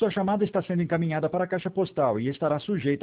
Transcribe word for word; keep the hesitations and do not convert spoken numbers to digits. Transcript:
Sua chamada está sendo encaminhada para a caixa postal e estará sujeita